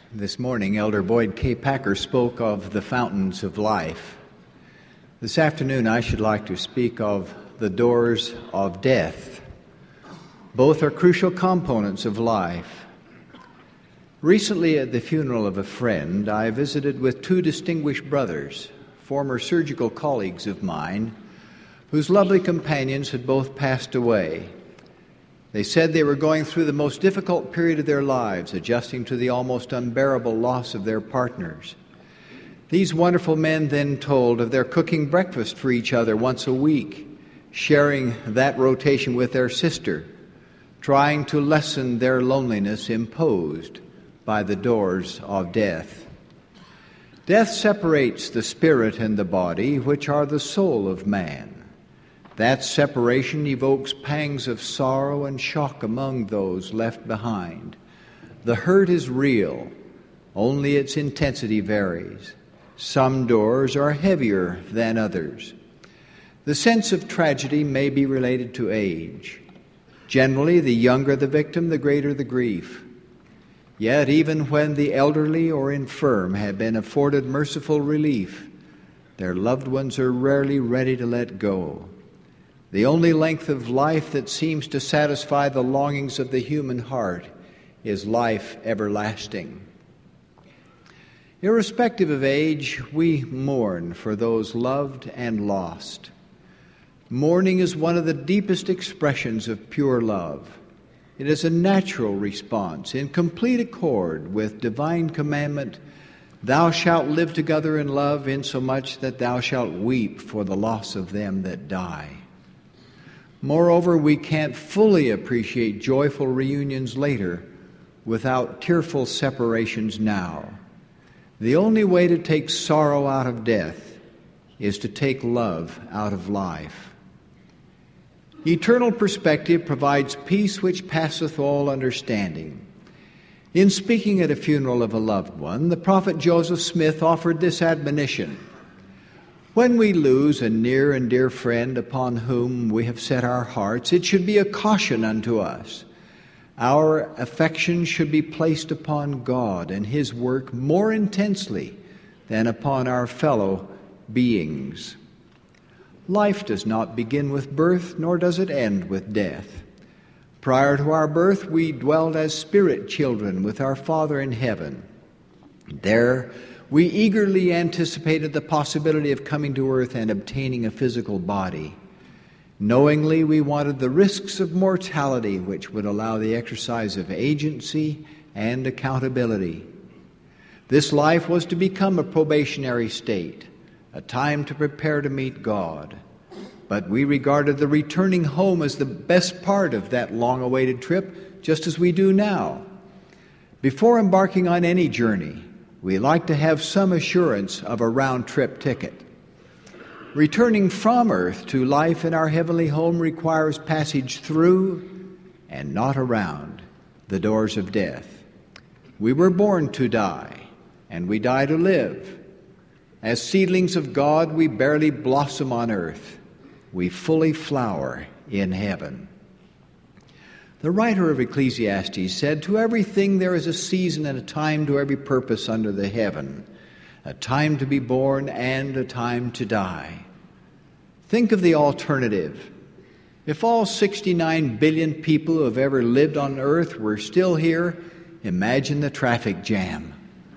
This morning, Elder Boyd K. Packer spoke of the fountains of life. This afternoon, I should like to speak of the doors of death. Both are crucial components of life. Recently, at the funeral of a friend, I visited with two distinguished brothers, former surgical colleagues of mine, whose lovely companions had both passed away. They said they were going through the most difficult period of their lives, adjusting to the almost unbearable loss of their partners. These wonderful men then told of their cooking breakfast for each other once a week, sharing that rotation with their sister, trying to lessen their loneliness imposed by the doors of death. Death separates the spirit and the body, which are the soul of man. That separation evokes pangs of sorrow and shock among those left behind. The hurt is real, only its intensity varies. Some doors are heavier than others. The sense of tragedy may be related to age. Generally, the younger the victim, the greater the grief. Yet, even when the elderly or infirm have been afforded merciful relief, their loved ones are rarely ready to let go. The only length of life that seems to satisfy the longings of the human heart is life everlasting. Irrespective of age, we mourn for those loved and lost. Mourning is one of the deepest expressions of pure love. It is a natural response in complete accord with divine commandment, "Thou shalt live together in love, insomuch that thou shalt weep for the loss of them that die." Moreover, we can't fully appreciate joyful reunions later without tearful separations now. The only way to take sorrow out of death is to take love out of life. Eternal perspective provides peace which passeth all understanding. In speaking at a funeral of a loved one, the prophet Joseph Smith offered this admonition: "When we lose a near and dear friend upon whom we have set our hearts, it should be a caution unto us. Our affection should be placed upon God and His work more intensely than upon our fellow beings." Life does not begin with birth, nor does it end with death. Prior to our birth, we dwelled as spirit children with our Father in heaven. There, we eagerly anticipated the possibility of coming to earth and obtaining a physical body. Knowingly, we wanted the risks of mortality, which would allow the exercise of agency and accountability. This life was to become a probationary state, a time to prepare to meet God. But we regarded the returning home as the best part of that long-awaited trip, just as we do now. Before embarking on any journey, we like to have some assurance of a round-trip ticket. Returning from earth to life in our heavenly home requires passage through, and not around, the doors of death. We were born to die, and we die to live. As seedlings of God, we barely blossom on earth. We fully flower in heaven. The writer of Ecclesiastes said, "To everything there is a season and a time to every purpose under the heaven, a time to be born and a time to die." Think of the alternative. If all 69 billion people who have ever lived on earth were still here, imagine the traffic jam.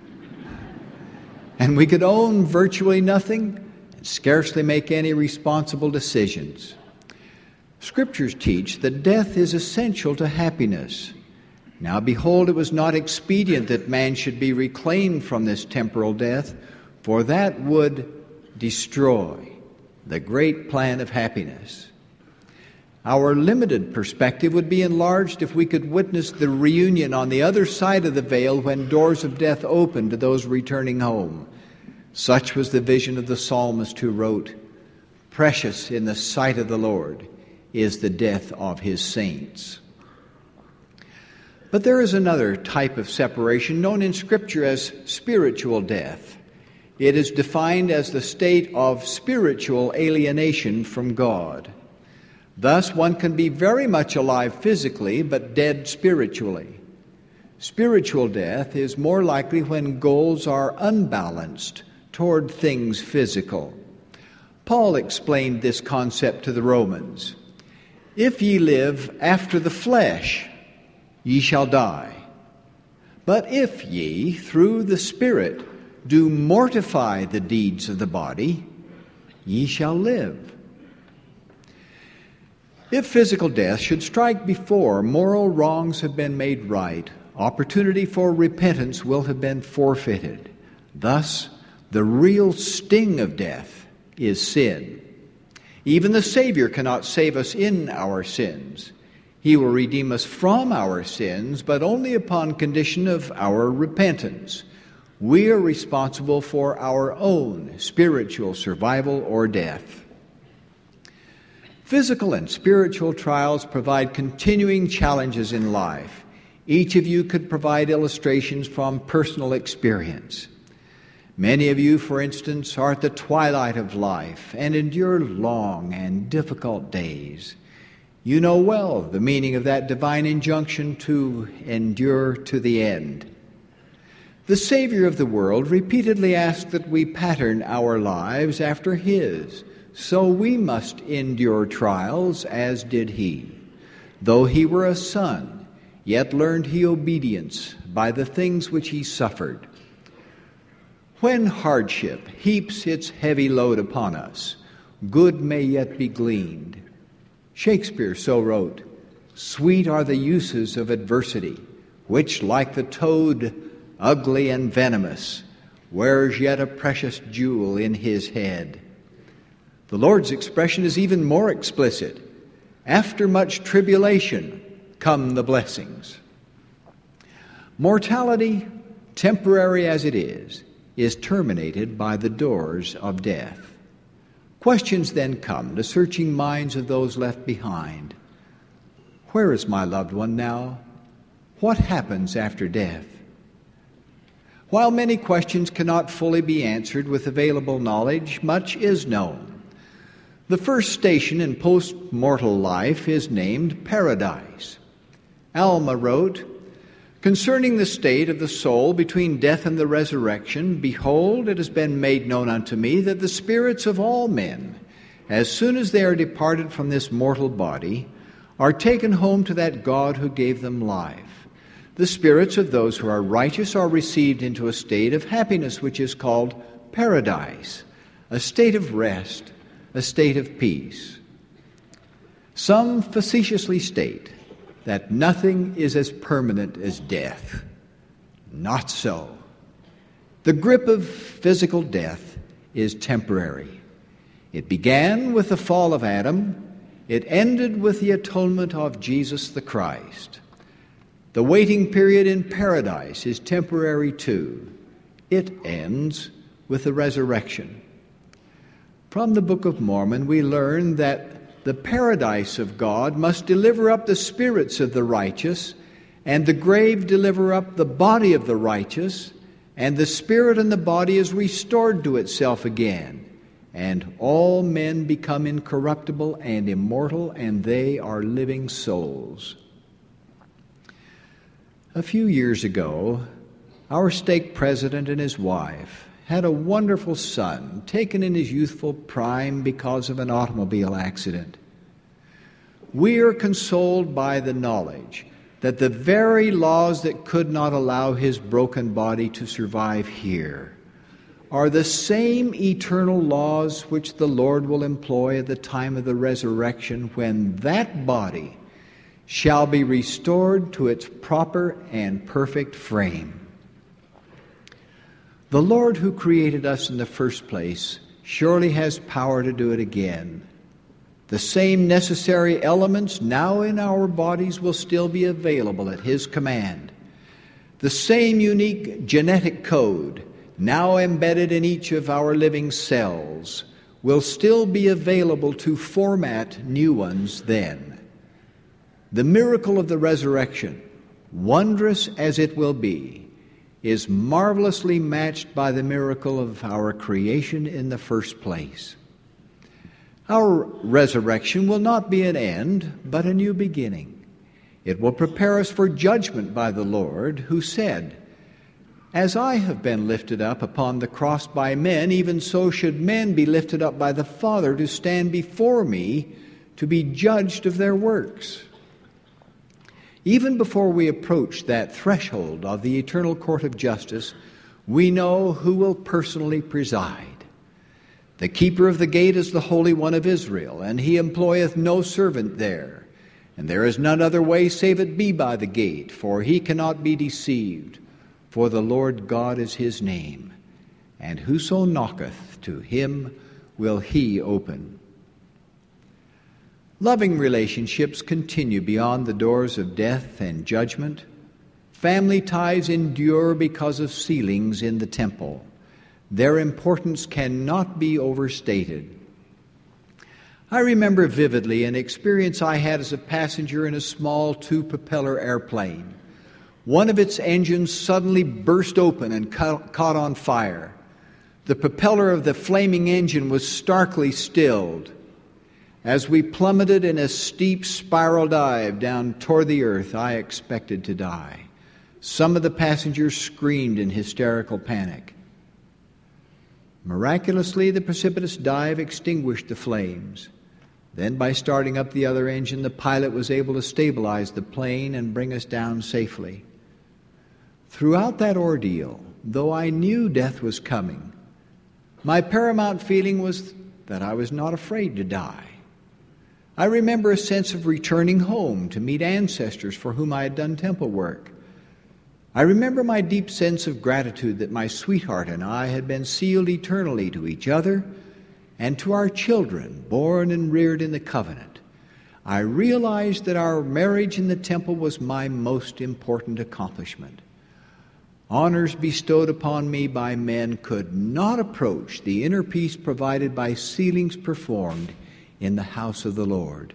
And we could own virtually nothing and scarcely make any responsible decisions. Scriptures teach that death is essential to happiness. Now behold, it was not expedient that man should be reclaimed from this temporal death, for that would destroy the great plan of happiness. Our limited perspective would be enlarged if we could witness the reunion on the other side of the veil when doors of death opened to those returning home. Such was the vision of the psalmist who wrote, "Precious in the sight of the Lord is the death of His saints." But there is another type of separation known in Scripture as spiritual death. It is defined as the state of spiritual alienation from God. Thus, one can be very much alive physically, but dead spiritually. Spiritual death is more likely when goals are unbalanced toward things physical. Paul explained this concept to the Romans. If ye live after the flesh, ye shall die. But if ye, through the Spirit, do mortify the deeds of the body, ye shall live. If physical death should strike before moral wrongs have been made right, opportunity for repentance will have been forfeited. Thus, the real sting of death is sin. Even the Savior cannot save us in our sins. He will redeem us from our sins, but only upon condition of our repentance. We are responsible for our own spiritual survival or death. Physical and spiritual trials provide continuing challenges in life. Each of you could provide illustrations from personal experience. Many of you, for instance, are at the twilight of life and endure long and difficult days. You know well the meaning of that divine injunction to endure to the end. The Savior of the world repeatedly asked that we pattern our lives after His, so we must endure trials as did He. Though He were a son, yet learned He obedience by the things which He suffered. When hardship heaps its heavy load upon us, good may yet be gleaned. Shakespeare so wrote, "Sweet are the uses of adversity, which, like the toad, ugly and venomous, wears yet a precious jewel in his head." The Lord's expression is even more explicit. After much tribulation come the blessings. Mortality, temporary as it is terminated by the doors of death. Questions then come to searching minds of those left behind. Where is my loved one now? What happens after death? While many questions cannot fully be answered with available knowledge, much is known. The first station in post-mortal life is named paradise. Alma wrote, "Concerning the state of the soul between death and the resurrection, behold, it has been made known unto me that the spirits of all men, as soon as they are departed from this mortal body, are taken home to that God who gave them life. The spirits of those who are righteous are received into a state of happiness which is called paradise, a state of rest, a state of peace." Some facetiously state that nothing is as permanent as death. Not so. The grip of physical death is temporary. It began with the fall of Adam. It ended with the atonement of Jesus the Christ. The waiting period in paradise is temporary too. It ends with the resurrection. From the Book of Mormon, we learn that the paradise of God must deliver up the spirits of the righteous, and the grave deliver up the body of the righteous, and the spirit and the body is restored to itself again, and all men become incorruptible and immortal, and they are living souls. A few years ago, our stake president and his wife had a wonderful son taken in his youthful prime because of an automobile accident. We are consoled by the knowledge that the very laws that could not allow his broken body to survive here are the same eternal laws which the Lord will employ at the time of the resurrection, when that body shall be restored to its proper and perfect frame. The Lord who created us in the first place surely has power to do it again. The same necessary elements now in our bodies will still be available at His command. The same unique genetic code now embedded in each of our living cells will still be available to format new ones then. The miracle of the resurrection, wondrous as it will be, is marvelously matched by the miracle of our creation in the first place. Our resurrection will not be an end, but a new beginning. It will prepare us for judgment by the Lord, who said, "As I have been lifted up upon the cross by men, even so should men be lifted up by the Father to stand before me to be judged of their works." Even before we approach that threshold of the eternal court of justice, we know who will personally preside. The keeper of the gate is the Holy One of Israel, and he employeth no servant there. And there is none other way save it be by the gate, for he cannot be deceived. For the Lord God is his name, and whoso knocketh, to him will he open. Loving relationships continue beyond the doors of death and judgment. Family ties endure because of ceilings in the temple. Their importance cannot be overstated. I remember vividly an experience I had as a passenger in a small two-propeller airplane. One of its engines suddenly burst open and caught on fire. The propeller of the flaming engine was starkly stilled. As we plummeted in a steep spiral dive down toward the earth, I expected to die. Some of the passengers screamed in hysterical panic. Miraculously, the precipitous dive extinguished the flames. Then, by starting up the other engine, the pilot was able to stabilize the plane and bring us down safely. Throughout that ordeal, though I knew death was coming, my paramount feeling was that I was not afraid to die. I remember a sense of returning home to meet ancestors for whom I had done temple work. I remember my deep sense of gratitude that my sweetheart and I had been sealed eternally to each other and to our children, born and reared in the covenant. I realized that our marriage in the temple was my most important accomplishment. Honors bestowed upon me by men could not approach the inner peace provided by sealings performed in the house of the Lord.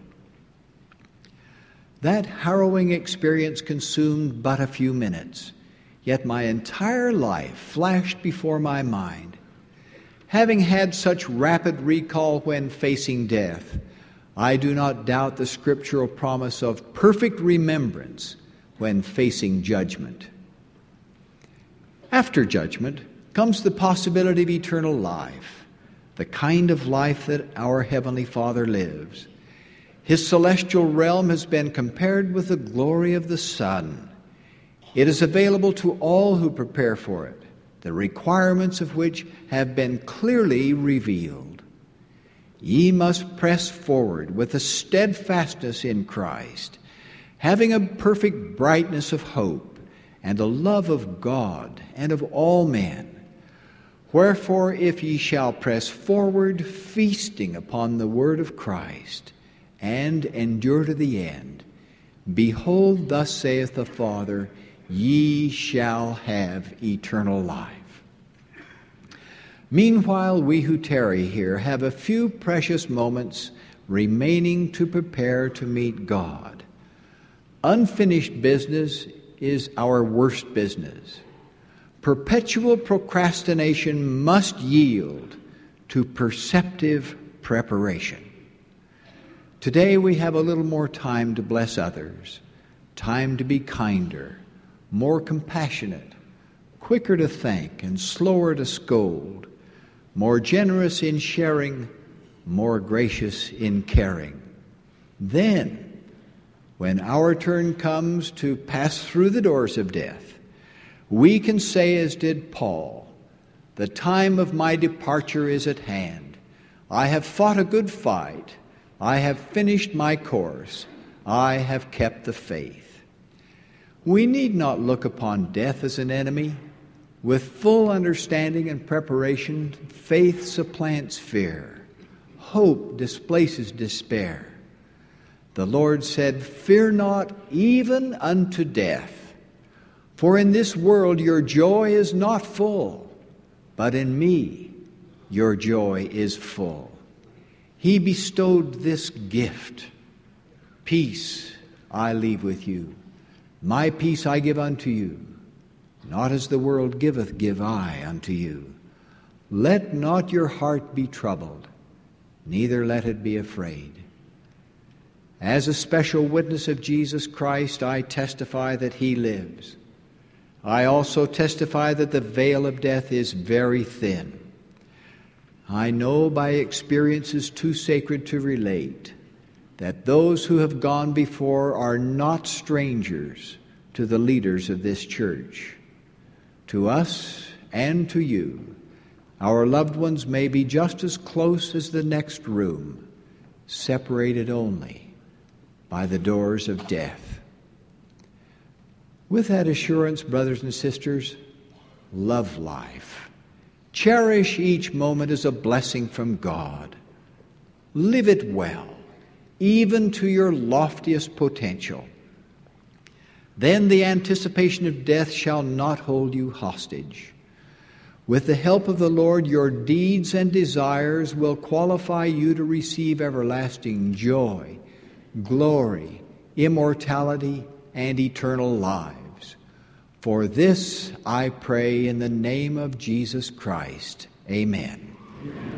That harrowing experience consumed but a few minutes, yet my entire life flashed before my mind. Having had such rapid recall when facing death, I do not doubt the scriptural promise of perfect remembrance when facing judgment. After judgment comes the possibility of eternal life, the kind of life that our Heavenly Father lives. His celestial realm has been compared with the glory of the sun. It is available to all who prepare for it, the requirements of which have been clearly revealed. Ye must press forward with a steadfastness in Christ, having a perfect brightness of hope and a love of God and of all men. Wherefore, if ye shall press forward, feasting upon the word of Christ, and endure to the end, behold, thus saith the Father, ye shall have eternal life. Meanwhile, we who tarry here have a few precious moments remaining to prepare to meet God. Unfinished business is our worst business. Perpetual procrastination must yield to perceptive preparation. Today we have a little more time to bless others, time to be kinder, more compassionate, quicker to thank and slower to scold, more generous in sharing, more gracious in caring. Then, when our turn comes to pass through the doors of death, we can say as did Paul, the time of my departure is at hand. I have fought a good fight. I have finished my course. I have kept the faith. We need not look upon death as an enemy. With full understanding and preparation, faith supplants fear. Hope displaces despair. The Lord said, "Fear not even unto death. For in this world your joy is not full, but in me your joy is full." He bestowed this gift. Peace I leave with you. My peace I give unto you. Not as the world giveth, give I unto you. Let not your heart be troubled, neither let it be afraid. As a special witness of Jesus Christ, I testify that he lives. I also testify that the veil of death is very thin. I know by experiences too sacred to relate that those who have gone before are not strangers to the leaders of this church. To us and to you, our loved ones may be just as close as the next room, separated only by the doors of death. With that assurance, brothers and sisters, love life. Cherish each moment as a blessing from God. Live it well, even to your loftiest potential. Then the anticipation of death shall not hold you hostage. With the help of the Lord, your deeds and desires will qualify you to receive everlasting joy, glory, immortality, and eternal lives. For this I pray in the name of Jesus Christ. Amen.